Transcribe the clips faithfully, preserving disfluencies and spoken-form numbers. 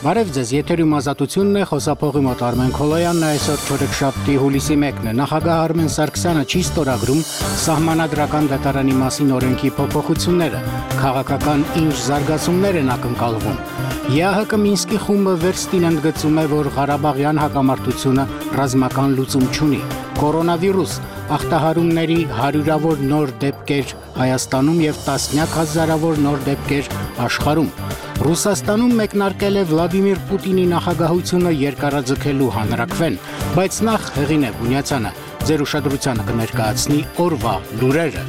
Բարև ձեզ, եթերում ազատությունն է, խոսափողի մոտ Արմեն Քոլոյանն է, այսօր չորեքշաբթի հուլիսի մեկն է։ Նախագահ Արմեն Սարգսյանը չի ստորագրում սահմանադրական դատարանի մասին օրենքի փոփոխությունները, քաղաքական ինչ զարգացումներ են ակնկալվում։ ԵԱՀԿ Մինսկի խումբը վերստին ընդգծում է, որ Ղարաբաղյան հակամարտությունը ռազմական լուծում չունի։ Կորոնավիրուս, ախտահարումների հարյուրավոր նոր դեպքեր Հայաստանում եւ տասնյակ հազարավոր նոր դեպքեր աշխարհում։ Ռուսաստանում մեկնարկել է Վլադիմիր Պուտինի նախագահությունը երկարաձգելու հանրաքվեն, բայց նախ Հեղինե Բունյացյանը ձեր ուշադրությանը կներկայացնի օրվա լուրերը։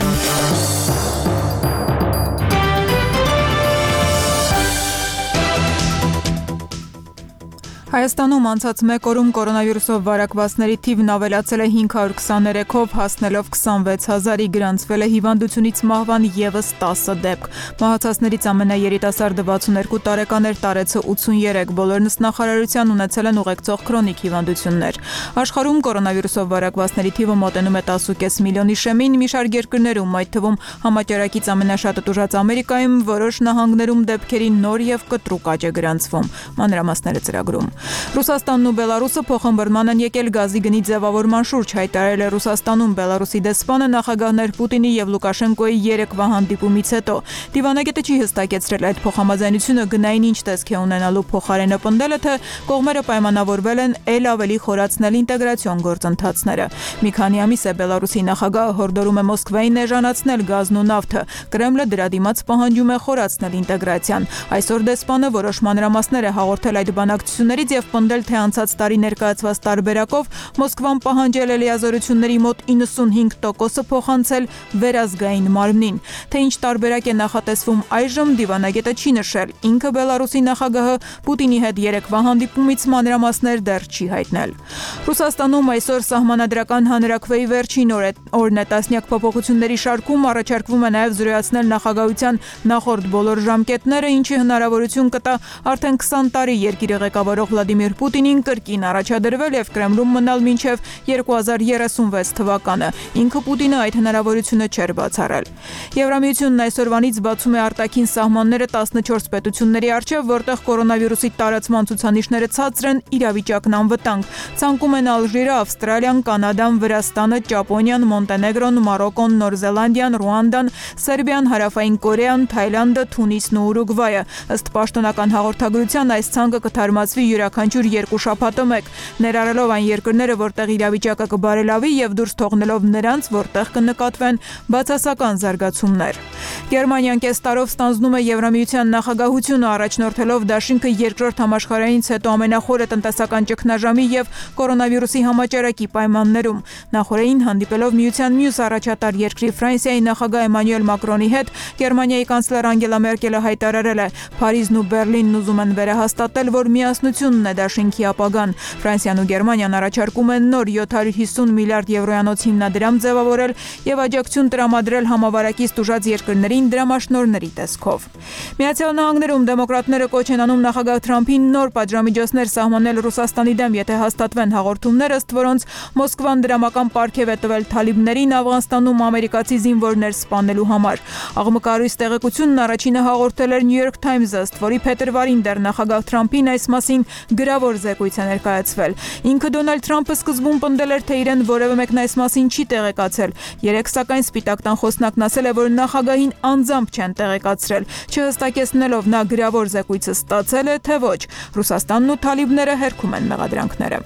Հայաստանում անցած մեկ օրում կորոնավիրուսով վարակվածների թիվն ավելացել է հինգ հարյուր քսաներեքով, հասնելով քսանվեց հազարի, գրանցվել է հիվանդությունից մահվան ևս տասը դեպք։ Մահացածներից ամենաերիտասարդը վաթսուներկու տարեկան էր, տարեցը ութսուներեք, բոլոր նստնախարարության ունեցել են ուղեկցող քրոնիկ հիվանդություններ։ Աշխարհում կորոնավիրուսով վարակվածների թիվը մոտենում է տասը կես միլիոնի շեմին, մի շարք երկրներում, այդ թվում համաճարակից ամենաշատը տուժած Ամերիկայում, որոշ նահանգներում դեպքերի նոր եւ կտրուկ աճ է գրանցվում։ Մանրամասները ծրագրում։ Ռուսաստանն ու Բելարուսը փոխհմբռնման են եկել գազի գնի ձևավորման շուրջ, հայտարարել է Ռուսաստանում Բելարուսի դեսպանը նախագահներ Պուտինի եւ Լուկաշենկոյի երեկվա հանդիպումից հետո։ Դիվանագետը չի հստակեցրել այդ փոխհամաձայնությունը գնային ինչ տեսք է ունենալու, փոխարենը պնդել է, թե կողմերը պայմանավորվել են ել ավելի խորացնել ինտեգրացիոն գործընթացները։ Մի քանի ամիս է Բելարուսի նախագահը հորդորում է Մոսկվային էժանացնել գազն ու նավթը։ Կրեմլը դրա դիմաց պահանջում է խորացնել ինտեգրացիան։ Այսօր դեսպանը որոշ մանրամասներ է հաղորդել այդ բանակցություններից եւ պնդել, թե անցած տարի ներկայացված տարբերակով Մոսկվան պահանջել է լիազորությունների մոտ իննսունհինգ տոկոսը փոխանցել վերազգային մարմնին։ Թե ինչ տարբերակ է նախատեսվում այժմ, դիվանագետը չի նշել։ Ինքը Բելարուսի նախագահը Պուտինի հետ երեկվա հանդիպումից մանրամասներ դեռ չի հայտնել։ Ռուսաստանում այսօր սահմանադրական հանրաքվեի վերջին օրն է, տասնյակ փոփոխությունների շարքում առաջարկվում է նաեւ զրոյացնել նախագահության նախորդ բոլոր ժամկետները, ինչի հնարավորություն կտա արդեն քսան տարի երկիրը ղեկավարող Վլադիմիր Պուտինին կրկին առաջադրվել եւ Կրեմլում մնալ մինչեւ երկու հազար երեսունվեց թվականը։ Ինքը Պուտինը այդ հնարավորությունը չէր բացառել։ Եվրամիությունն այսօրվանից բացում է արտաքին սահմանները տասնչորս պետությունների առջև, որտեղ կորոնավիրուսի տարածման ցուցանիշները ցածր են, իրավիճակն անվտանգ։ Ցանկում են Ալժիրը, Ավստրալիան, Կանադան, Վրաստանը, Ճապոնիան, Մոնտենեգրոն, Մարոկոն, Նոր Զելանդիան, Ռուանդան, Սերբիան, Հարավային Կորեան, Թայլանդը, Թունիսն ու Ուրուգվայը։ Ըստ պաշտոնական հաղորդագրության այս ցանկը կթարմացվի յուրաքանչյուր երկու շաբաթը մեկ, ներառելով այն երկրները, որտեղ իրավիճակը կբարելավի եւ դուրս թողնելով նրանց, որտեղ կնկատվեն բացասական զարգացումներ։ Գերմանիան կես տարով ստանձնում է Եվրամիության նախագահությունը, առաջնորդելով դաշինքը երկրորդ համաշխարհայինից հետո ամենախորը տնտեսական ճգնաժամի եւ կորոնավիրուսի համաճարակի պայմաններում։ Նախորդին հանդիպելով միության մյուս առաջատար երկրի Ֆրանսիայի նախագահ Էմանուել Մակրոնի հետ, Գերմանիայի կանցլեր Անգելա Մերկելը հայտարարել է. Փարիզն ու Բերլինն ուզում են վերահաստատել, որ միասնությունն է դաշինքի ապագան։ Ֆրանսիան ու Գերմանիան առաջարկում են նոր յոթ հարյուր հիսուն միլիարդ եվրոյանոց հիմնադրամ ձևավորել եւ աջակցություն տրամադրել համավարակից տուժած երկրներին դրամաշնորհների տեսքով։ Միացյալ Նահանգներում դեմոկրատները կոչ են անում նախագահ Թրամփին նոր պատժամիջոցներ սահմանել Ռուսաստանի դեմ, եթե հաստատվեն հաղորդումներ, ըստ որոնց Մոսկվան դրամական պարգև է տվել թալիբներին Աֆղանստանում ամերիկացի զինվորներ սպանելու համար։ Աղմկարույց տեղեկությունն առաջինը հաղորդել էր New York Times-ը, ըստ որի փետրվարին դեռ նախագահ Թրամփին այս մասին գրավոր զեկույց է ներկայացվել։ Ինքը Դոնալդ Թրամփը սկզբում պնդել էր, թե իրեն որևէ մեկն այս մասին չի տեղեկացել։ Երեք սակայն Սպիտակ տան խոսնակն ասել է, որ նախագահին անձամբ չեն տեղեկացրել, չհստակեցնելով նա գրավոր զեկույցը ստացել է, թե ոչ։ Ռուսաստանն ու թալիբները հերքում են մեղադրանքները։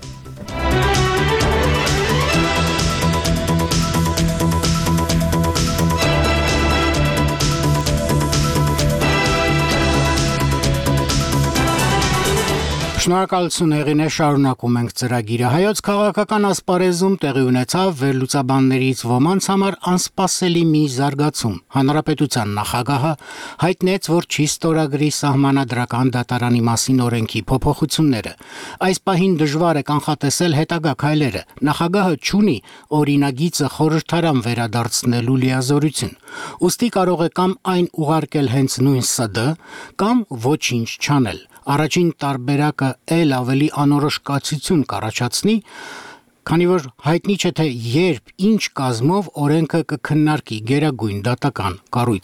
Շնորհակալություն Հեղինե, շարունակում ենք ծրագիրը։ Հայոց քաղաքական ասպարեզում տեղի ունեցավ վերլուծաբաններից ոմանց համար անսպասելի մի զարգացում։ Հանրապետության նախագահը հայտնեց, որ չի ստորագրի սահմանադրական դատարանի մասին օրենքի փոփոխությունները։ Այս պահին դժվար է կանխատեսել հետագա քայլերը։ Նախագահը չունի օրինագիծը խորհրդարան վերադարձնելու լիազորություն։ Ուստի կարող է կամ այն ուղարկել հենց նույն ՍԴ, կամ ոչինչ չանել։ Առաջին տարբերակը ել ավելի անորոշ կացություն կառաջացնի, քանի որ հայտնի չէ, թե երբ ինչ կազմով օրենքը կքննարկի գերագույն դատական կառույցը։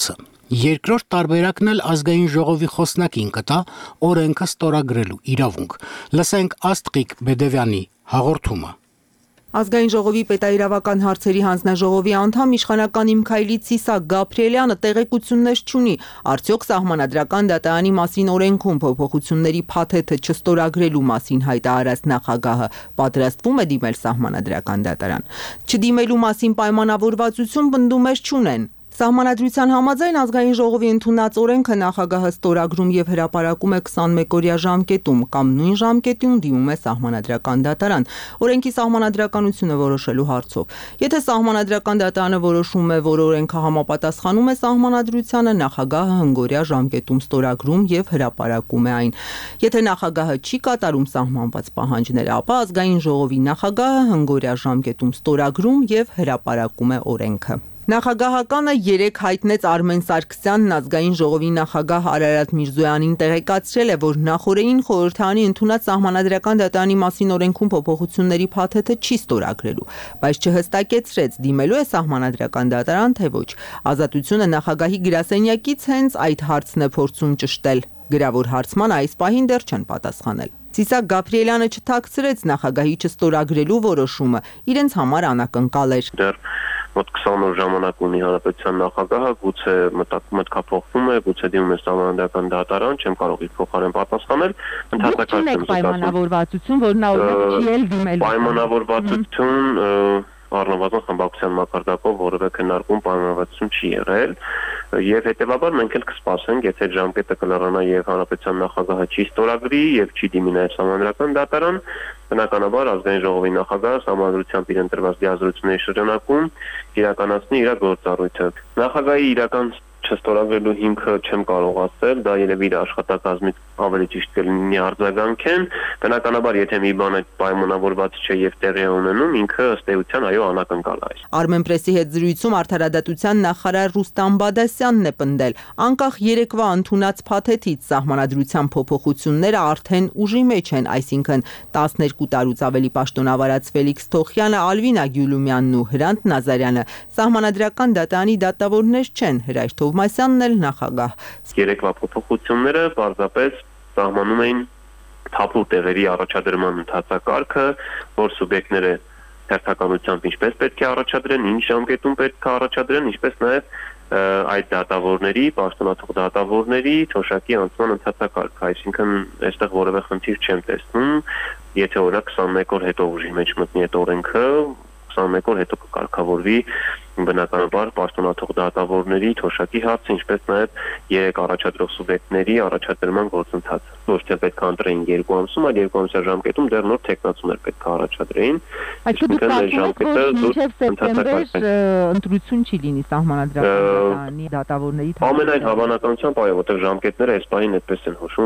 Երկրորդ տարբերակն էլ ազգային ժողովի խոսնակին կտա օրենքը ստորագրելու իրավունք։ Լսենք Աստղիկ Բեդևյանի հաղորդումը։ Ազգային ժողովի պետաիրավական հարցերի հանձնաժողովի անդամ իշխանական Իմքայլի Ցիսակ Գաբրիելյանը տեղեկություններ չունի, արդյոք Սահմանադրական դատարանի մասին օրենքում փոփոխությունների փաթեթը չստորագրելու մասին հայտարարած նախագահը պատրաստվում է դիմել Սահմանադրական դատարան։ Չդիմելու մասին պայմանավորվածություն պնդումներ չունեն։ Սահմանադրության համաձայն ազգային ժողովի ընդունած օրենքը նախագահը ստորագրում եւ հրապարակում է քսանմեկ-օրյա ժամկետում կամ նույն ժամկետում դիմում է Սահմանադրական դատարան օրենքի սահմանադրականությունը որոշելու հարցով։ Եթե Սահմանադրական դատարանը որոշում է, որ օրենքը համապատասխանում է Սահմանադրությանը, նախագահը հնգօրյա ժամկետում ստորագրում եւ հրապարակում է այն։ Եթե նախագահը չի կատարում սահմանված պահանջները, ապա ազգային ժողովի նախագահը հնգօրյա ժամկետում ստորագրում եւ հրապարակում է օրենքը։ Նախագահականը երեկ հայտնեց Արմեն Սարգսյանն ազգային ժողովի նախագահ Արարատ Միրզոյանին տեղեկացրել է, որ նախորդին խորհրդարանի ընդունած Սահմանադրական դատարանի մասին օրենքում փոփոխությունների փաթեթը չի ստորագրելու, բայց չհստակեցրեց դիմելու է Սահմանադրական դատարան, թե ոչ։ Ազատությունը նախագահի գրասենյակից հենց այդ հարցն է փորձում ճշտել։ Գրավոր հարցման այս պահին դեռ չեն պատասխանել։ Ցիսակ Գաբրիելյանը չթաքցրեց նախագահի չստորագրելու որոշումը, իրենց համար անակնկալ էր։ Մոտ քսան օր ժամանակ ունի հանրապետության նախագահը, գուցե մտքափոխվում է, գուցե դիմում է Սահմանադրական դատարան, չեմ կարող իր փոխարեն պատասխանել, ընդհանրապես եմ պայմանավորվածություն, որ նա օրինակ չի էլ դիմել։ Պայմանավորվածություն առնվազն խմբակցության մակարդակով որևէ քննարկում պայմանավորվածություն չի եղել, եւ հետեւաբար մենք էլ կսպասենք, եթե ժամկետը կլրանա եւ հանրապետության նախագահը չի ստորագրի եւ չի դիմի նաեւ Սահմանադրական դատարան, բնականաբար ազգային ժողովի նախագահը Սահմանադրությամբ իր ընտրված դիազորությունների շրջանակում իրականացնի իր գործառույթը։ Նախագահի իրական չստորագրելու հիմքը չեմ կարող ասել, դա երևի իր աշխատակազմից ավելի ճիշտ կլինի արձագանքեն, բնականաբար եթե մի բան այդ պայմանավորված չէ եւ տեղի ունենում, ինքը ըստ էության այո անակնկալ է։ Armenpress-ի հետ զրույցում Արդարադատության նախարար Ռուստամ Բադասյանն է պնդել, անկախ երեկվա ընդունած փաթեթից Սահմանադրության փոփոխությունները արդեն ուժի մեջ են, այսինքն տասներկու տարուց ավելի պաշտոնավարած Ֆելիքս Թոխյանը, Ալվինա Գյուլումյանն ու Հրանտ Նազարյանը Սահմանադրական դատարանի դատավորներ չեն, Հրայր Թովմասյանն էլ նախագահ։ Երեկվա փոփոխությունները պարզապես սահմանում էին թափուր տեղերի առաջադրման ընթացակարգը, որ սուբյեկտները հերթականությամբ ինչպես պետք է առաջադրեն, ինչ ժամկետում պետք է առաջադրեն, ինչպես նաև այդ դատավորների, պաշտոնաթող դատավորների թոշակի անցման ընթացակարգ, այսինքն այստեղ որևէ խնդիր չեմ տեսնում, եթե օրինակ քսանմեկ օր հետո ուժի մեջ մտնի այդ օրենքը, քսանմեկ օր հետո կկարգավորվի բնականաբար պաշտոնաթող դատավորների թոշակի հարցը, ինչպես նաև երեք առաջադրող սուբյեկտների առաջադրման գործընթացը։ Ոչ թե պետք է ընտրեին երկու ամսում, այլ երկու ամսյա ժամկետում դեռ նոր թեկնածուներ պետք է առաջադրեին։ Այսինքն այս ժամկետը մինչև սեպտեմբեր ընտրություն չի լինի Սահմանադրական դատարանի դատավորների։ Ամենայն հավանականությամբ այո, որտեղ ժամկետները այս պահին այդպես են հուշում։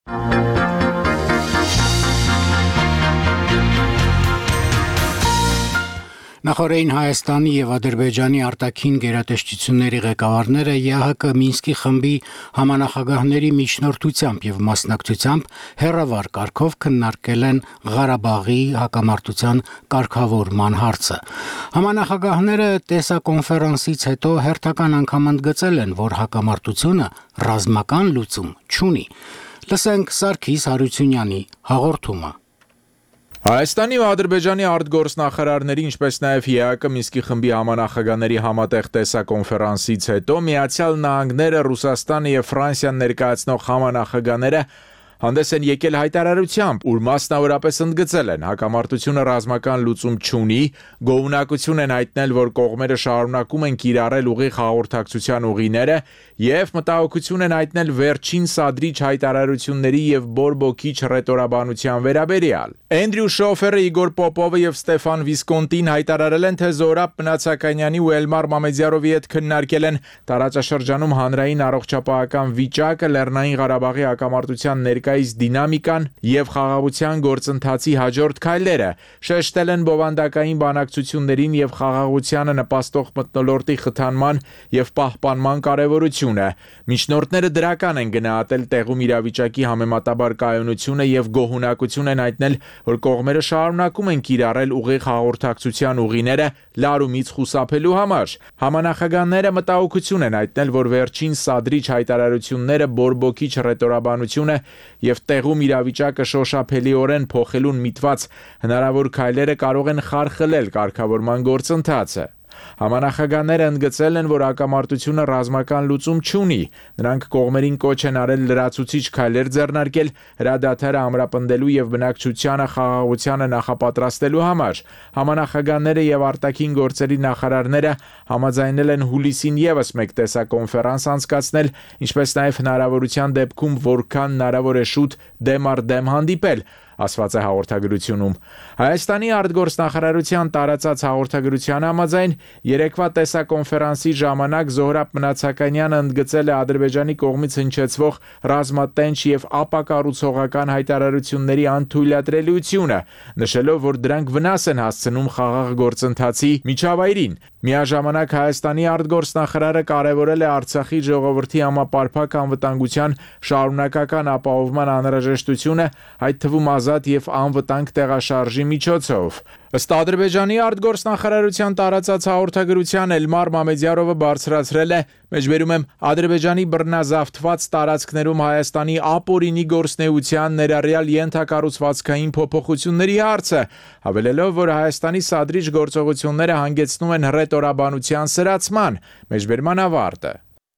Նախորդին Հայաստանի եւ Ադրբեջանի արտաքին գերատեսչությունների ղեկավարները ԵԱՀԿ Մինսկի խմբի համանախագահների միջնորդությամբ եւ մասնակցությամբ հերավար կարգով քննարկել են Ղարաբաղի հակամարտության կարգավորման հարցը։ Համանախագահները տեսակոնֆերանսից հետո հերթական անգամ ընդգծել են, որ հակամարտությունը ռազմական լուծում չունի։ Լսենք Սարգիս Հարությունյանի հաղորդումը։ Հայաստանի ու Ադրբեջանի արտգործնախարարների, ինչպես նաև ԵԱՀԿ Մինսկի խմբի համանախագահների համատեղ տեսակոնֆերանսից հետո Միացյալ Նահանգները, Ռուսաստանը եւ Ֆրանսիան ներկայացնող համանախագահները հանդես են եկել հայտարարությամբ, ուր մասնավորապես ընդգծել են հակամարտությունը ռազմական լուծում չունի, գոհունակություն են հայտնել, որ կողմերը շարունակում են կիրառել ուղիղ հաղորդակցության ուղիները եւ մտահոգություն են հայտնել վերջին սադրիչ հայտարարությունների եւ բորբոքիչ ռետորաբանության վերաբերյալ։ Էնդրյու Շոֆերը, Իգոր Պոպովը եւ Ստեֆան Վիսկոնտին հայտարարել են, թե Զորաբ Մնացականյանի ու Էլմար Մամեդյարովի հետ քննարկել են տարածաշրջանում հանրային առողջապահական վիճակը, Լեռնային Ղարաբաղի հակամարտության ներկայ ներկայիս դինամիկան եւ խաղաղության գործընթացի հաջորդ քայլերը, շեշտել են բովանդակային բանակցություններին եւ խաղաղությանը նպաստող մթնոլորտի խթանման եւ պահպանման կարեւորությունը։ Միջնորդները դրական են գնահատել տեղում իրավիճակի համեմատաբար կայունությունը եւ գոհունակություն են հայտնել, որ կողմերը շարունակում են կիրառել ուղիղ հաղորդակցության ուղիները լարումից խուսափելու համար։ Համանախագահները մտահոգություն են հայտնել, որ վերջին սադրիչ հայտարարությունները, բորբոքիչ ռետորաբանությունը եւ տեղում իրավիճակը շոշափելիորեն փոխելուն միտված հնարավոր քայլերը կարող են խարխլել կարգավորման գործընթացը։ Համանախագահները ընդգծել են, որ հակամարտությունը ռազմական լուծում չունի։ Նրանք կողմերին կոչ են արել լրացուցիչ քայլեր ձեռնարկել հրադադարը ամրապնդելու եւ բնակչությանը խաղաղությանը նախապատրաստելու համար։ Համանախագահները եւ արտաքին գործերի նախարարները համաձայնել են հուլիսին եւս մեկ տեսակոնֆերանս անցկացնել, ինչպես նաեւ հնարավորության դեպքում որքան հնարավոր է շուտ դեմ առ դեմ հանդիպել, ասված է հաղորդագրությունում։ Հայաստանի արտգործնախարարության տարածած հաղորդագրության համաձայն երեկվա տեսակոնֆերանսի ժամանակ Զոհրաբ Մնացականյանը ընդգծել է Ադրբեջանի կողմից հնչեցվող ռազմատենչ եւ ապակառուցողական հայտարարությունների անթույլատրելիությունը, նշելով, որ դրանք վնաս են հասցնում խաղաղ գործընթացի միջավայրին։ Միաժամանակ Հայաստանի արտգործնախարարը կարևորել է Արցախի ժողովրդի համապարփակ անվտանգության շարունակական ապահովման անհրաժեշտությունը, այդ թվում ազատ եւ անվտանգ տեղաշարժի միջոցով։ Ըստ Ադրբեջանի արտգործնախարարության տարածած հաղորդագրության Էլմար Մամեդյարովը բարձրացրել է, մեջբերում եմ, Ադրբեջանի բռնազավթված տարածքներում Հայաստանի ապօրինի գործնեության ներառյալ ենթակառուցվածքային փոփոխությունների հարցը, հավելելով, որ Հայաստանի սադրիչ գործողությունները հանգեցնում են հռետորաբանության սրացման, մեջբերման ավարտը։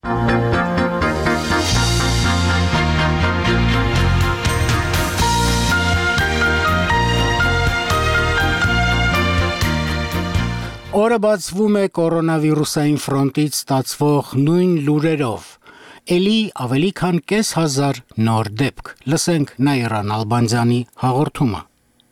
Օրը բացվում է կորոնավիրուսային ֆրոնտից ստացվող նույն լուրերով։ Էլի ավելի քան կես հազար նոր դեպք։ Լսենք Նաիրան Ալբանդյանի հաղորդումը։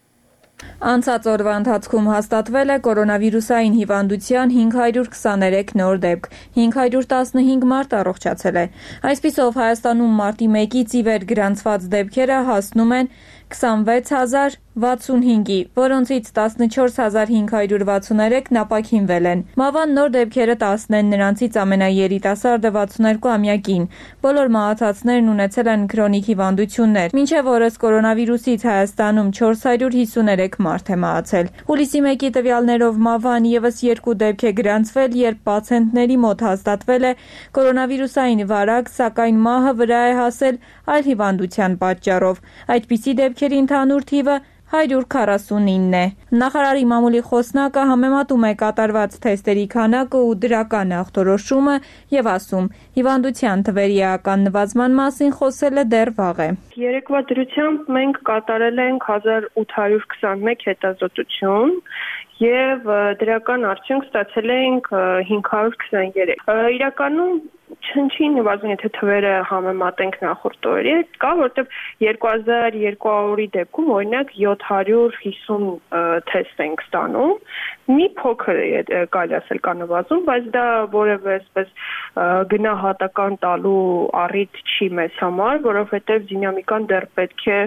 Անցած օրվա ընթացքում հաստատվել է կորոնավիրուսային հիվանդության հինգ հարյուր քսաներեք նոր դեպք, հինգ հարյուր տասնհինգ մարդ առողջացել է։ Այսպիսով Հայաստանում մարտի մեկից ի վեր գրանցված դեպքերը հասնում են քսանվեց հազար վաթսունհինգի, որոնցից տասնչորս հազար հինգ հարյուր վաթսուներեքն ապաքինվել են։ Մավան նոր դեպքերը տասն են, նրանցից ամենաերիտասարդը վաթսուներկու-ամյակին։ Բոլոր մահացածներն ունեցել են քրոնիկ հիվանդություններ։ Մինչև օրս կորոնավիրուսից Հայաստանում չորս հարյուր հիսուներեք մարդ է մահացել։ Հուլիսի մեկի տվյալներով մավան եւս երկու դեպք է գրանցվել, երբ պացիենտների մոտ հաստատվել է կորոնավիրուսային վարակ, սակայն մահը վրա է հասել այլ հիվանդության պատճառով։ Այդպիսի դեպքերի ընդհանուր թիվը հարյուր քառասունինն է։ Նախարարի մամուլի խոսնակը համեմատում է կատարված թեստերի քանակը ու դրական ախտորոշումը եւ ասում, հիվանդության թվերի էական նվազման մասին խոսելը դեռ վաղ է։ Երեկվա դրությամբ մենք կատարել ենք հազար ութ հարյուր քսանմեկ հետազոտություն եւ դրական արդյունք ստացել ենք հինգ հարյուր քսաներեք։ Իրականում չնչի նվազում, եթե թվերը համեմատենք նախորդ օրերի հետ, կա, որտեղ երկու հազար երկու դեպքում օրինակ յոթ հարյուր հիսուն թեստ ենք ստանում, մի փոքր է կարելի ասել կա նվազում, բայց դա որևէ այսպես գնահատական տալու առիթ չի մեզ համար, որովհետև դինամիկան դեռ պետք է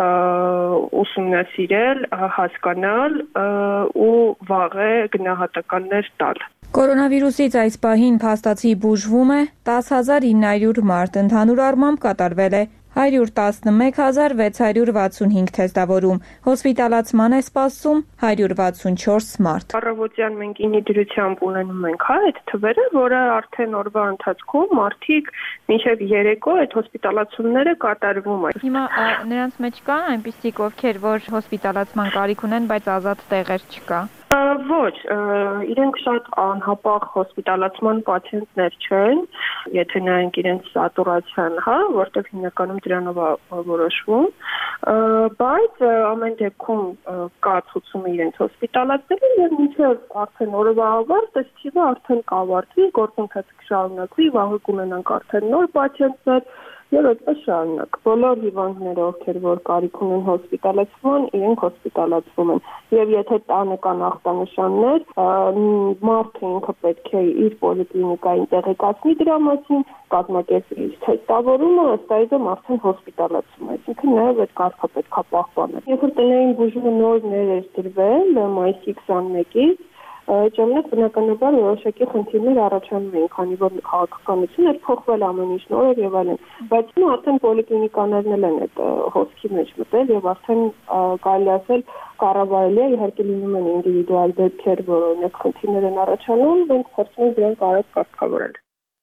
ուսումնասիրել, հասկանալ ու վաղ է գնահատականներ տալ։ Կորոնավիրուսից այս պահին փաստացի բուժվում է տասն հազար ինը հարյուր մարդ, ընդհանուր առմամբ կատարվել է հարյուր տասնմեկ հազար վեց հարյուր վաթսունհինգ թեստավորում, հոսպիտալացման է սպասում հարյուր վաթսունչորս մարդ։ Առավոտյան մենք ինի դրությամբ ունենում ենք հա այդ թվերը, որը արդեն օրվա ընթացքում մարդիկ մինչև երեկո այդ հոսպիտալացումները կատարվում են։ Հիմա նրանց մեջ կան այնպիսիք, ովքեր որ հոսպիտալացման կարիք ունեն, բայց ազատ տեղեր չկա։ Ոչ, իրենք շատ անհապաղ հոսպիտալացման պացիենտներ չեն, եթե նայենք իրենց սատուրացիան, հա, որտեղ հիմնականում դրանով է որոշվում, բայց ամեն դեպքում կա ցուցումը իրենց հոսպիտալացնելու եւ մինչեւ արդեն օրվա ավարտ այս թիվը արդեն կավարտվի, գործընթացը կշարունակվի, վաղը կունենանք արդեն նոր պացիենտներ Եվ այդպես շարունակ։ Բոլոր հիվանդները, ովքեր որ կարիք ունեն հոսպիտալացման, իրենք հոսպիտալացվում են։ Եւ եթե տանը կան ախտանշաններ, մարդը ինքը պետք է իր պոլիկլինիկային տեղեկացնի դրա մասին, կազմակերպի իր թեստավորումը, ըստ այդմ արդեն հոսպիտալացում է։ Այսինքն նաեւ այդ կարգը պետք է պահպանել։ Երբ որ տնային բուժումը նոր ներ էր դրվել մայիսի քսաներկից, Ժամանակ բնականաբար որոշակի խնդիրներ առաջանում էին, քանի որ քաղաքականությունը էր փոխվել ամեն ինչ նոր եւ այլն, բայց նո արդեն պոլիկլինիկաներն էլ են այդ հոսքի մեջ մտել եւ արդեն կարելի ասել կառավարելի է, իհարկե լինում են ինդիվիդուալ դեպքեր, որ օրինակ խնդիրներ են առաջանում, մենք փորձում ենք դրանք արագ կարգավորել։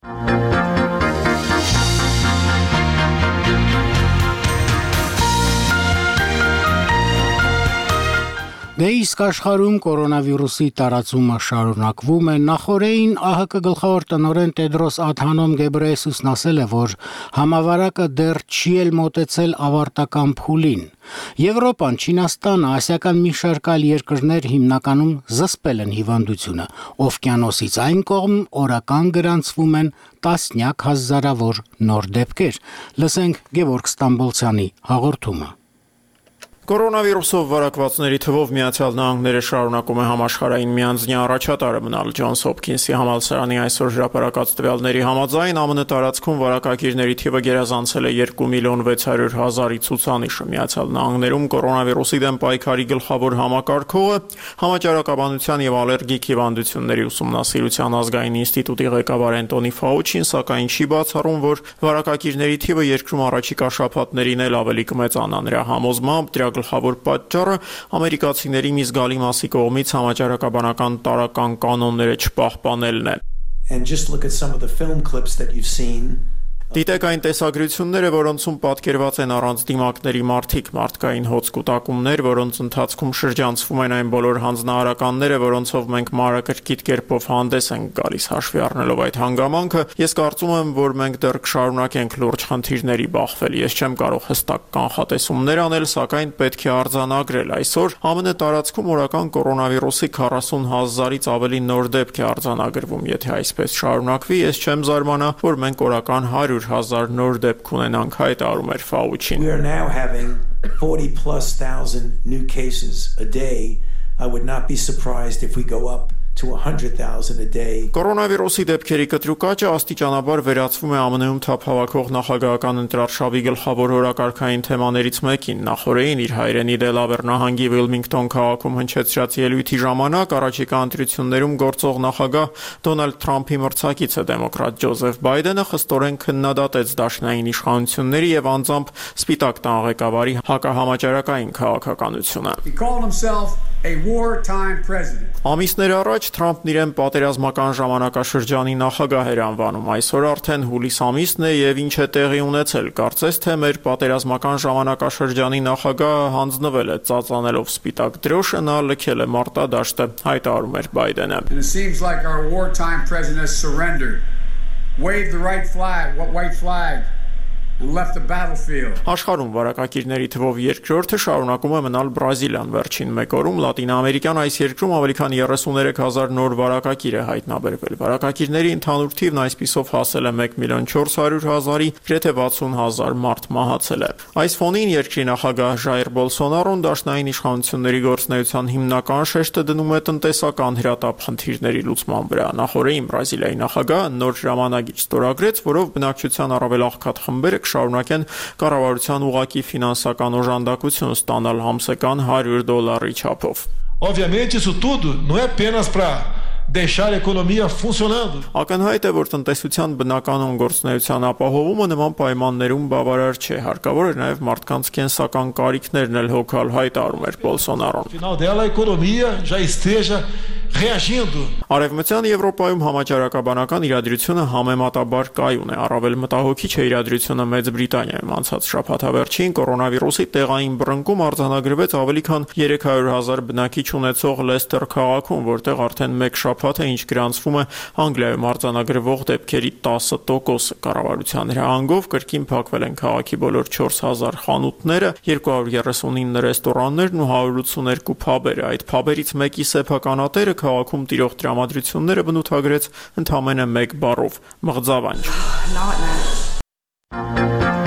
Դե իսկ աշխարհում կորոնավիրուսի տարածումը շարունակվում է։ Նախորդին ԱՀԿ գլխավոր տնօրեն Տեդրոս Ադհանոմ Գեբրեյեսուսն ասել է, որ համավարակը դեռ չի էլ մոտեցել ավարտական փուլին։ Եվրոպան, Չինաստանը, ասիական մի շարք այլ երկրներ հիմնականում զսպել են հիվանդությունը։ Օվկիանոսից այն կողմ օրական գրանցվում են տասնյակ հազարավոր նոր դեպքեր։ Լսենք Գևորգ Ստամբոլցյանի հաղորդումը։ Կորոնավիրուսով վարակվածների թվով Միացյալ Նահանգները շարունակում է համաշխարհային միանձնյա առաջատարը մնալ։ Ջոնս Հոփքինսի համալսարանի այսօր հրապարակած տվյալների համաձայն ԱՄՆ տարածքում վարակակիրների թիվը գերազանցել է երկու միլիոն վեց հարյուր հազարի ցուցանիշը։ Միացյալ Նահանգներում կորոնավիրուսի դեմ պայքարի գլխավոր համակարգողը համաճարակաբանության եւ ալերգիկ հիվանդությունների ուսումնասիրության ազգային ինստիտուտի ղեկավար Անտոնի Ֆաուչին սակայն չի բացառում, որ վարակակիրների թիվը երկրում առաջիկա շաբաթներին էլ ավելի կմեծանա։ Նրա համոզմամբ դրա գլխավոր պատճառը ամերիկացիների մի զգալի մասի կողմից համաճարակաբանական տարրական կանոնները չպահպանելն է։ And just look at some of the film clips that you've seen. Դիտեք այն տեսագրությունները, որոնցում պատկերված են առանց դիմակների մարդիկ, մարդկային հոծկուտակումներ, որոնց ընթացքում շրջանցվում են այն բոլոր հանձնարարականները, որոնցով մենք մանրակրկիտ կերպով հանդես ենք գալիս, հաշվի առնելով այդ հանգամանքը, ես կարծում եմ, որ մենք դեռ կշարունակենք լուրջ խնդիրների բախվել։ Ես չեմ կարող հստակ կանխատեսումներ անել, սակայն պետք է արձանագրել։ Այսօր ԱՄՆ տարածքում օրական կորոնավիրուսի քառասուն հազարից ավելի նոր դեպք է արձանագրվում։ Եթե այսպես շարունակվի, ես չեմ զարմանա, որ մենք օրական հարյուր հազար նոր դեպք ունենանք, հայտարարում էր Ֆաուչին։ We are now having forty plus thousand new cases a day. I would not be surprised if we go up to one hundred thousand a day. Կորոնավիրուսի դեպքերի կտրուկ աճը աստիճանաբար վերածվում է ԱՄՆ-ում թափ հավաքող նախագահական ընտրարշավի գլխավոր օրակարգային թեմաներից մեկին։ Նախորդին իր հայրենի Դելավեր նահանգի Վիլմինգտոն քաղաքում հնչեցրած ելույթի ժամանակ առաջիկա ընտրություններում գործող նախագահ Դոնալդ Թրամփի մրցակիցը դեմոկրատ Ջոզեֆ Բայդենը խստորեն քննադատեց դաշնային իշխանությունների եւ անձամբ Սպիտակ տան ղեկավարի հակահամաճարակային քաղաքականությունը։ He called himself a wartime president. Ամիսներ առաջ Թրամփն իրեն պատերազմական ժամանակաշրջանի նախագահ էր անվանում։ Այսօր արդեն հուլիս ամիսն է եւ ինչ է տեղի ունեցել։ Կարծես թե մեր պատերազմական ժամանակաշրջանի նախագահը հանձնվել է ծածանելով սպիտակ դրոշը, նա լքել է մարտադաշտը, հայտարարում էր Բայդենը։ And it seems like our wartime president has surrendered. Waved the right flag, what white flag? Left the battlefield. Աշխարհում վարակակիրների թվով երկրորդը շարունակում է մնալ Բրազիլիան։ Վերջին մեկ օրում Լատինամերիկան այս երկրում ավելի քան երեսուներեք հազար նոր վարակակիր է հայտնաբերվել։ Վարակակիրների ընդհանուր թիվն այսպիսով հասել է մեկ միլիոն չորս հարյուր հազարի, գրեթե վաթսուն հազար մարդ մահացել է։ Այս ֆոնին երկրի նախագահ Ժայր Բոլսոնարոն դաշնային իշխանությունների գործունեության հիմնական շեշտը դնում է տնտեսական հրատապ խնդիրների լուծման վրա։ Նախորդին Բրազիլիայի նախագահը նոր հրամանագիր ստորագրեց, որով բնակչության առավել աղքատ խմբերը կշարունակեն կառավարության ուղղակի ֆինանսական օժանդակություն ստանալ ամսական հարյուր դոլարի չափով։ Obviamente isso tudo não é apenas para deixar a economia funcionando. Ակնհայտ է, որ տնտեսության բնականon գործունեության ապահովումը նման պայմաններում բավարար չէ։ Հարկավոր է նաև մարդկանց կենսական կարիքներն էլ հոգալ, հայտարարում էր Բոլսոնարոն։ Final dela a economia já esteja reagindo. Արևմտյան Եվրոպայում համաճարակաբանական իրադրությունը համեմատաբար կայուն է, առավել մտահոգիչ է իրադրությունը Մեծ Բրիտանիայում։ Անցած շաբաթավերջին կորոնավիրուսի տեղային բռնկում արձանագրվեց ավելի քան երեք հարյուր հազար բնակիչ ունեցող Լեսթեր քաղաքում, որտեղ արդեն մեկ շաբաթ է ինչ գրանցվում է Անգլիայում արձանագրվող դեպքերի տասը տոկոսը։ Կառավարության հրահանգով կրկին փակվել են քաղաքի բոլոր չորս հազար խանութները, երկու հարյուր երեսունինը ռեստորաններն ու հարյուր ութսուներկու փաբերը։ Այդ փաբերից մեկի սեփականատերը քաղաքում տիրող տրամադրությունները բնութագրեց ընդամենը մեկ բառով՝ մղձավանջ։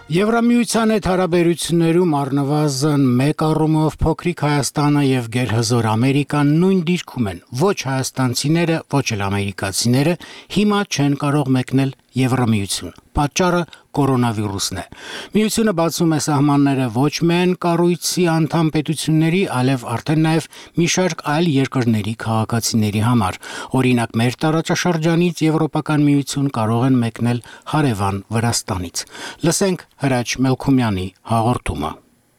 Եվրամիության հետ հարաբերություններում առնվազն մեկ առումով փոքրիկ Հայաստանը եւ գերհզոր Ամերիկան նույն դիրքում են։ Ոչ հայաստանցիները, ոչ էլ ամերիկացիները հիմա չեն կարող մեկնել Եվրամիություն։ Պատճառը կորոնավիրուսն է։ Միությունը բացում է սահմանները ոչ միայն կառույցի անդամ պետությունների, այլև արդեն նաև մի շարք այլ երկրների քաղաքացիների համար։ Օրինակ, մեր տարածաշրջանից Եվրոպական միություն կարող են մեկնել հարևան Վրաստանից։ Լսենք Հրաչ Մելքումյանի հաղորդումը։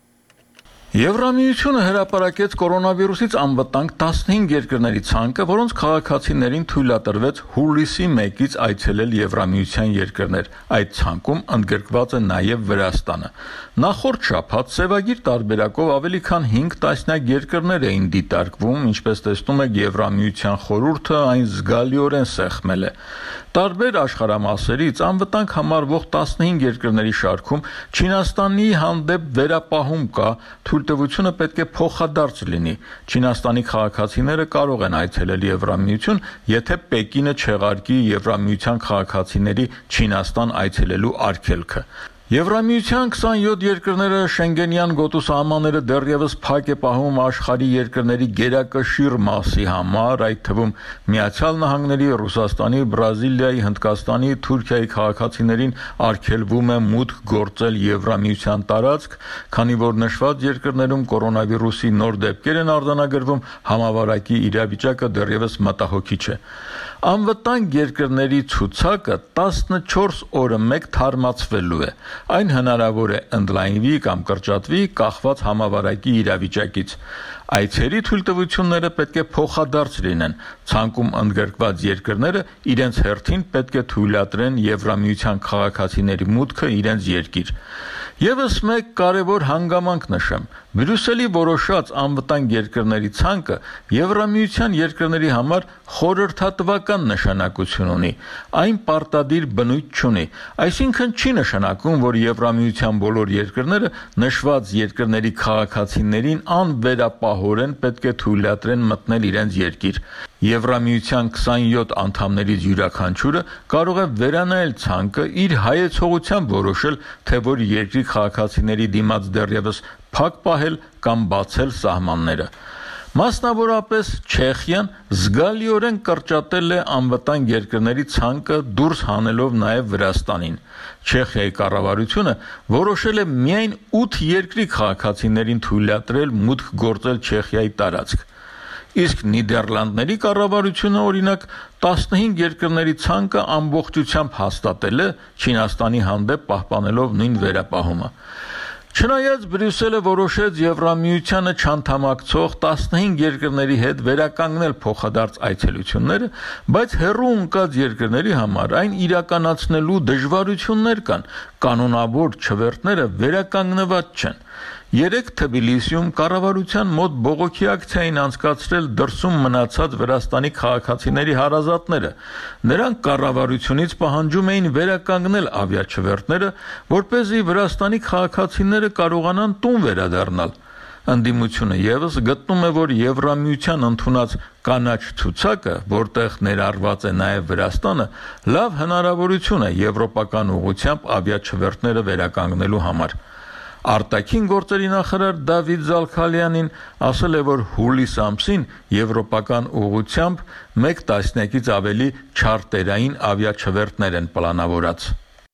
Եվրամիությունը հրապարակեց կորոնավիրուսից անվտանգ տասնհինգ երկրների ցանկը, որոնց քաղաքացիներին թույլատրվեց հուլիսի մեկից այցելել Եվրամիության երկրներ։ Այդ ցանկում ընդգրկված է նաև Վրաստանը։ Նախորդ շաբաթ սևագիր տարբերակով ավելի քան հինգ տասնյակ երկրներ էին դիտարկվում, ինչպես տեսնում եք, Եվրամիության խորհուրդը այն զգալիորեն սեղմել է։ Տարբեր աշխարհամասերից անվտանգ համարվող տասնհինգ երկրների շարքում Չինաստանի հանդեպ վերապահում կա, թույլտվությունը պետք է փոխադարձ լինի։ Չինաստանի քաղաքացիները կարող են այցելել Եվրամիություն, եթե Պեկինը չեղարկի Եվրամիության քաղաքացիների Չինաստան այցելելու արգելքը։ Եվրամիության քսանյոթ երկրները Շենգենյան գոտու սահմանները դեռևս փակ է պահում աշխարհի երկրների գերակշիռ մասի համար, այդ թվում Միացյալ Նահանգների, Ռուսաստանի, Բրազիլիայի, Հնդկաստանի, Թուրքիայի քաղաքացիներին արգելվում է մուտք գործել Եվրամիության տարածք, քանի որ նշված երկրներում կորոնավիրուսի նոր դեպքեր են արձանագրվում, համավարակի իրավիճակը դեռևս մտահոգիչ է։ Անվտանգ երկրների ցուցակը տասնչորս օրը մեկ թարմացվելու է։ Այն հնարավոր է ընդլայնվի կամ կրճատվի կախված համավարակի իրավիճակից։ Այցերի թույլտվությունները պետք է փոխադարձ լինեն։ Ցանկում ընդգրկված երկրները իրենց հերթին պետք է թույլատրեն Եվրամիության քաղաքացիների մուտքը իրենց երկիր։ Եվս մեկ կարևոր հանգամանք նշեմ։ Բրյուսելի որոշած անվտանգ երկրների ցանկը Եվրամիության երկրների համար խորհրդատվական նշանակություն ունի։ Այն պարտադիր բնույթ չունի։ Այսինքն չի նշանակում, որ Եվրամիության բոլոր երկրները նշված երկրների քաղաքացիներին անվերապահորեն պետք է թույլատրեն մտնել իրենց երկիր։ Եվրամիության քսանյոթ անդամներից յուրաքանչյուրը կարող է վերանայել ցանկը իր հայեցողությամբ որոշել, թե որ երկրի քաղաքացիների դիմաց դեռևս փակ պահել կամ բացել սահմանները։ Մասնավորապես Չեխիան զգալիորեն կրճատել է անվտանգ երկրների ցանկը դուրս հանելով նաև Վրաստանին։ Չեխիայի կառավարությունը որոշել է միայն ութ երկրի քաղաքացիներին թույլատրել մուտք գործել Չեխիայի տարածք։ Իսկ Նիդերլանդների կառավարությունը օրինակ տասնհինգ երկրների ցանկը ամբողջությամբ հաստատել է Չինաստանի հանդեպ պահպանելով նույն վերապահումը։ Չնայած Բրյուսելը որոշեց Եվրամիությանը չանդամակցող տասնհինգ երկրների հետ վերականգնել փոխադարձ այցելությունները, բայց հեռու ընկած երկրների համար այն իրականացնելու դժվարություններ կան, կանոնավոր չվերթները վերականգնված չեն։ Երեք Թբիլիսիում կառավարության մոտ բողոքի ակցիա էին անցկացրել դրսում մնացած Վրաստանի քաղաքացիների հարազատները։ Նրանք կառավարությունից պահանջում էին վերականգնել ավիաչվերթները, որպեսզի Վրաստանի քաղաքացիները կարողանան տուն վերադառնալ։ Ընդդիմությունը եւս գտնում է, որ Եվրամիության ընդունած կանաչ ցուցակը, որտեղ ներառված է նաև Վրաստանը, լավ հնարավորություն է եվրոպական ուղղությամբ ավիաչվերթները վերականգնելու համար։ Արտաքին գործերի նախարար Դավիթ Զալքալյանին ասել է, որ հուլիս ամսին եվրոպական ուղղությամբ մեկ տասնյակից ավելի չարտերային ավիաչվերթներ են պլանավորած։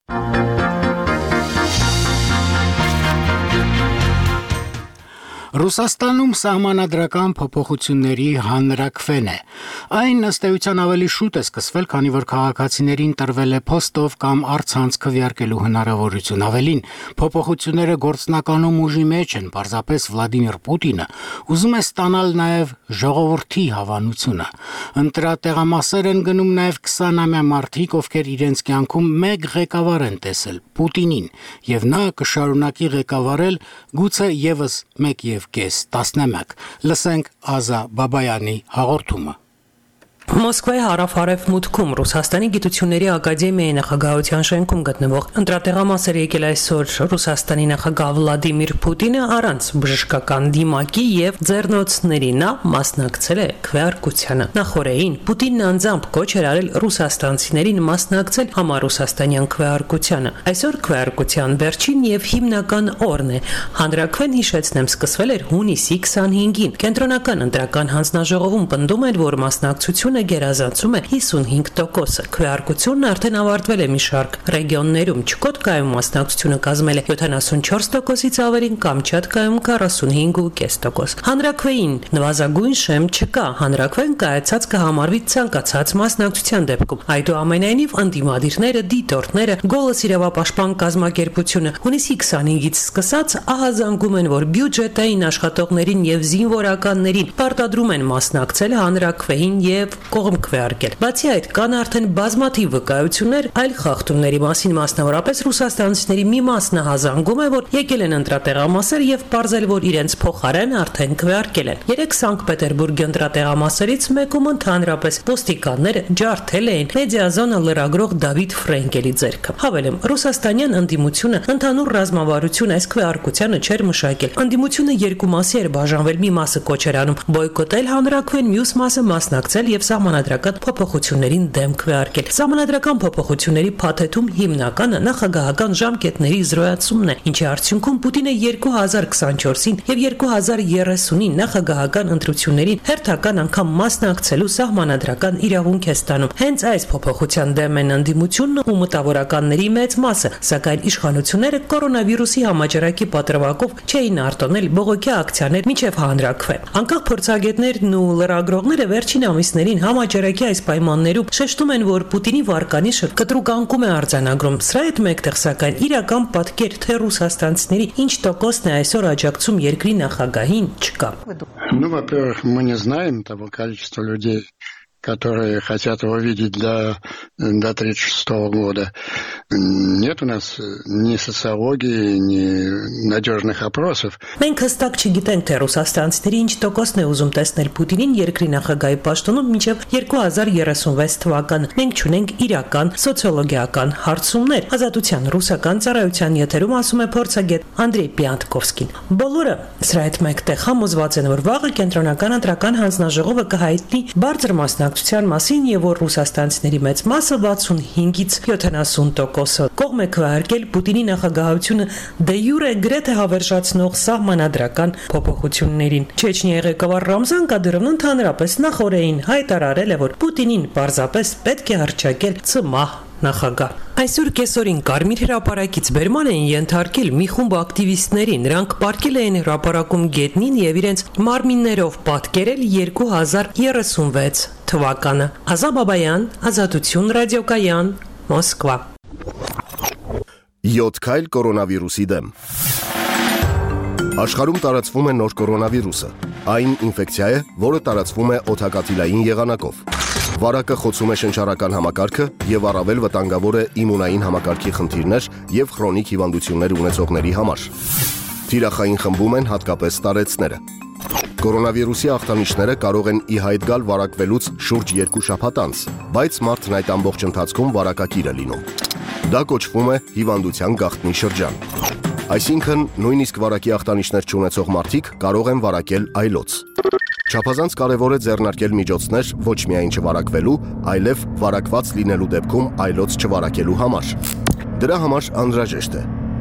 Ռուսաստանում սահմանադրական փոփոխությունների հանրաքվեն է։ Այն ըստ էության ավելի շուտ է սկսվել, քանի որ քաղաքացիներին տրվել է փոստով կամ առցանց քվեարկելու հնարավորություն։ Ավելին, փոփոխությունները գործնականում ուժի մեջ են, պարզապես Վլադիմիր Պուտինը ուզում է ստանալ նաև ժողովրդի հավանությունը։ Ընտրատեղամասեր են գնում նաև քսանամյա մարդիկ, ովքեր իրենց կյանքում մեկ ղեկավար են տեսել՝ Պուտինին, եւ նա կշարունակի ղեկավարել գուցե եւս մեկ եւ կես տասնամյակ։ Լսենք Ազա Բաբայանի հաղորդումը։ Մոսկվայի հարավ-արևմուտքում Ռուսաստանի գիտությունների ակադեմիայի նախագահության շենքում գտնվող ընտրատեղամասեր եկել այսօր Ռուսաստանի նախագահ Վլադիմիր Պուտինը առանց բժշկական դիմակի եւ ձեռնոցների նա մասնակցել է քվեարկությանը։ Նախորդին Պուտինն անձամբ կոչ էր արել ռուսաստանցիներին մասնակցել համառուսաստանյան քվեարկությանը։ Այսօր քվեարկության վերջին եւ հիմնական օրն է։ Հանրաքվեն հիշեցնեմ սկսվել էր հունիսի քսանհինգին։ Կենտրոնական ընտրական հանձնաժողովում պնդում էր, որ մասնակցությունը գերազանցում է հիսունհինգ տոկոսը։ Քվեարկությունն արդեն ավարտվել է մի շարք ռեգիոններում։ Չկոտկայում մասնակցությունը կազմել է յոթանասունչորս տոկոսից ավելին, Կամչատկայում քառասունհինգ կόμμα պենս տոկոս։ Հանրաքվեին նվազագույն շեմ չկա։ Հանրաքվեն կայացած կհամարվի ցանկացած մասնակցության դեպքում։ Այդուամենայնիվ անդիմադիրները, դիտորդները, Գոլոս իրավապաշտպան կազմակերպությունը հունիսի քսանհինգից սկսած ահազանգում են, որ բյուջետային աշխատողներին եւ զինվորականներին պարտադրում են մասնակցել հանրաքվեին եւ կողմ քվեարկել։ Բացի այդ, կան արդեն բազմաթիվ վկայություններ այլ խախտումների մասին, մասնավորապես ռուսաստանցիների մի մասն հազանգում է, որ եկել են ընտրատեղամասեր եւ պարզել, որ իրենց փոխարեն արդեն քվեարկել են։ Երեք Սանկտ Պետերբուրգի ընտրատեղամասերից մեկում ընդհանրապես ոստիկանները ջարդել էին մեդիազոնը լրագրող Դավիթ Ֆրենկելի ձեռքը։ Հավելեմ, ռուսաստանյան ընդդիմությունը ընդհանուր ռազմավարություն այս քվեարկությանը չէր մշակել։ Ընդդիմությունը երկու մասի էր բաժանվել, մի մասը կոչ էր անում բոյկոտել հանրաքվեն, մյուս մասը մասնակցել եւ սահմանադրական փոփոխություններին դեմ քվեարկել։ Սահմանադրական փոփոխությունների փաթեթում հիմնականը նախագահական ժամկետների զրոյացումն է, ինչի արդյունքում Պուտինը երկու հազար քսանչորսին եւ երկու հազար երեսունին նախագահական ընտրություններին հերթական անգամ մասնակցելու սահմանադրական իրավունք է ստանում։ Հենց այս փոփոխության դեմ են ընդդիմությունն ու մտավորականների մեծ մասը, սակայն իշխանությունները կորոնավիրուսի համաճարակի պատրվակով չէին արտոնել բողոքի ակցիաներ մինչև հանրաքվե։ Անկախ փորձագետներն ու լրագրողները վերջին ամիսներին համաճարակի այս պայմաններում շեշտում են, որ Պուտինի վարկանիշը կտրուկ անկում է արձանագրում։ Սրա հետ մեկտեղ սակայն իրական պատկեր թե ռուսաստանցիների ինչ տոկոսն է այսօր աջակցում երկրի նախագահին չկա։ Ну, во-первых, мы не знаем того количества людей, которые хотят его видеть до, до тридцать шестого года. Нет у нас ни социологии, ни надежных опросов. Մենք հստակ չգիտենք, թե ռուսաստանցիների ինչ տոկոսն է ուզում տեսնել Պուտինին երկրի նախագահի պաշտոնում մինչև երկու հազար երեսունվեց թվականը։ Մենք չունենք իրական սոցիոլոգիական հարցումներ։ Ազատության ռուսական ծառայության եթերում ասում է փորձագետ Անդրեյ Պիանտկովսկին։ Բոլորը սրա հետ մեկտեղ համոզված են, որ վաղը կենտրոնական ընտրական հանձնաժողովը կհայտնի բարձր մասնակցության մասին եւ որ ռուսաստանցիների մեծ մասը վաթսունհինգից յոթանասուն տոկոսը կողմ է քվեարկել Պուտինի նախագահությունը դե յուրե գրեթե հավերժացնող սահմանադրական փոփոխություններին։ Չեչնիայի ղեկավար Ռամզան Կադիրովն ընդհանրապես նախորդին հայտարարել է, որ Պուտինին պարզապես պետք է հռչակել ցմահ նախագահ։ Այսօր կեսօրին Կարմիր հրապարակից բերման էին ենթարկել մի խումբ ակտիվիստների։ Նրանք պարկել էին հրապարակում գետնին եւ իրենց մարմիններով պատկերել երկու հազար երեսունվեց թվականը։ Ազա Բաբայան, Ազատություն ռադիոկայան, Մոսկվա։ յոթ քայլ կորոնավիրուսի դեմ։ Աշխարհում տարածվում է նոր կորոնավիրուսը։ Այն ինֆեկցիա է, որը տարածվում է օդակաթիլային եղանակով։ Վարակը խոցում է շնչառական համակարգը եւ առավել վտանգավոր է իմունային համակարգի խնդիրներ եւ քրոնիկ հիվանդություններ ունեցողների համար։ Թիրախային խմբում են հատկապես տարեցները։ Կորոնավիրուսի ախտանիշները կարող են ի հայտ գալ վարակվելուց շուրջ երկու շաբաթ անց, բայց մարդն այդ ամբողջ ընթացքում վարակակիր է լինում։ Դա կոչվում է հիվանդության գաղտնի շրջան։ Այսինքն, նույնիսկ վարակի ախտանիշներ չունեցող մարդիկ կարող են վարակել այլոց։ Չափազանց կարևոր է ձեռնարկել միջոցներ ոչ միայն չվարակվելու, այլև վարակված լինելու դեպքում այլոց չվարակելու համար։ Դրա համար անհրաժեշտ է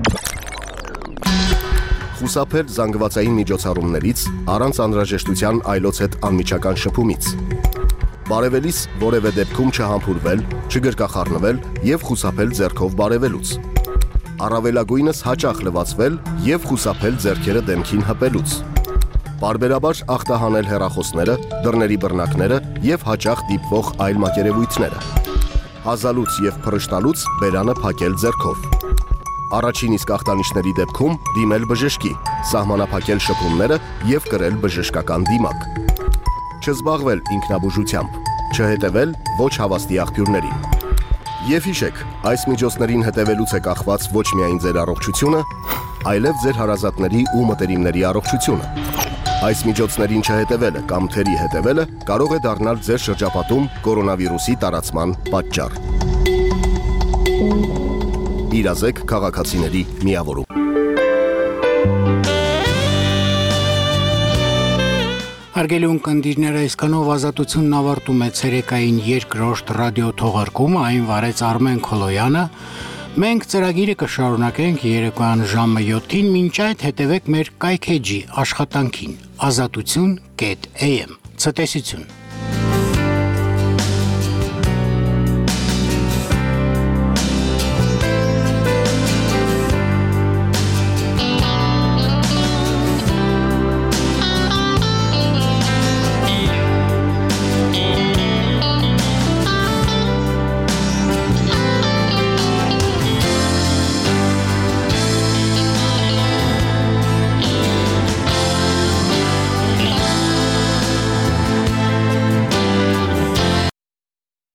խուսափել զանգվածային միջոցառումներից, առանց անհրաժեշտության այլոց հետ անմիջական շփումից։ Բարևելիս որևէ դեպքում չհամբուրվել, չգրկախառնվել եւ խուսափել ձեռքով բարևելուց։ Առավելագույնս հաճախ լվացվել եւ խուսափել ձեռքերը դեմքին հպելուց։ Բարբերաբար ախտահանել հեռախոսները, դռների բռնակները եւ հաճախ դիպվող այլ մակերևույթները։ Հազալուց եւ փռշտալուց բերանը փակել ձեռքով։ Առաջին իսկ ախտանիշների դեպքում դիմել բժշկի, սահմանափակել շփումները եւ կրել բժշկական դիմակ։ Չզբաղվել ինքնաբուժությամբ, չհետևել ոչ հավաստի աղբյուրներին։ Եվ հիշեք, այս միջոցներին հետևելուց է կախված ոչ միայն ձեր առողջությունը, այլև ձեր հարազատների ու մտերիմների առողջությունը։ Այս միջոցներին չհետևելը կամ թերի հետևելը կարող է դառնալ ձեր շրջապատում կորոնավիրուսի տարածման պատճառ։ Իրազեկ քաղաքացիների միավորում։ Հարգելի ունկնդիրները, այսքանով ազատությունն ավարտում է ցերեկային երկրորդ ռադիո թողարկումը, այն վարեց Արմեն Քոլոյանը։ Մենք ծրագիրը կշարունակենք երեկոյան ժամը յոթին, մինչ այդ հետևեք մեր կայքեջի աշխատանքին ազատություն կետ էյ էմ Ցտեսություն։